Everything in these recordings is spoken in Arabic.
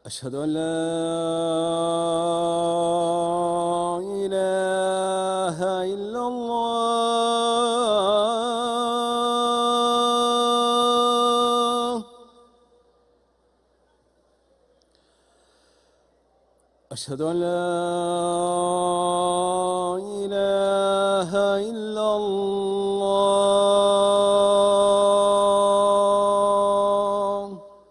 أشهد أن لا إله إلا الله. أشهد أن لا إله إلا الله.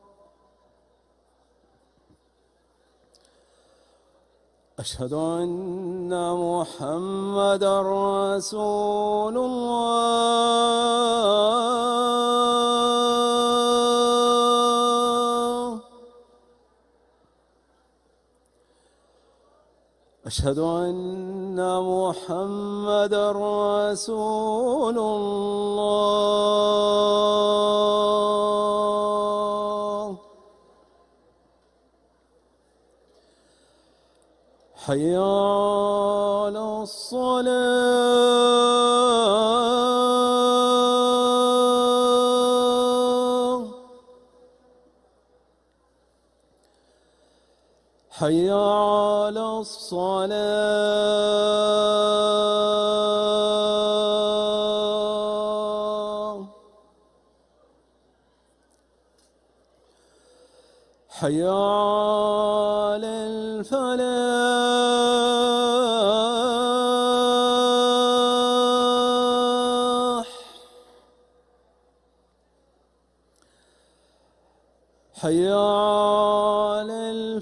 أشهد أن محمدًا رسول الله. أشهد أن محمدًا رسول الله. حي على الصلاة. حي على الصلاة. حي على الفلاح. حي على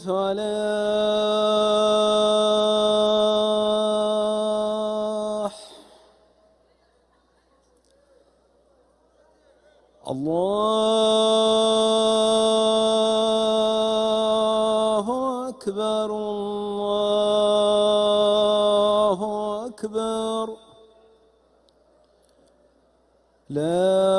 الفلاح. الله أكبر، الله أكبر. لا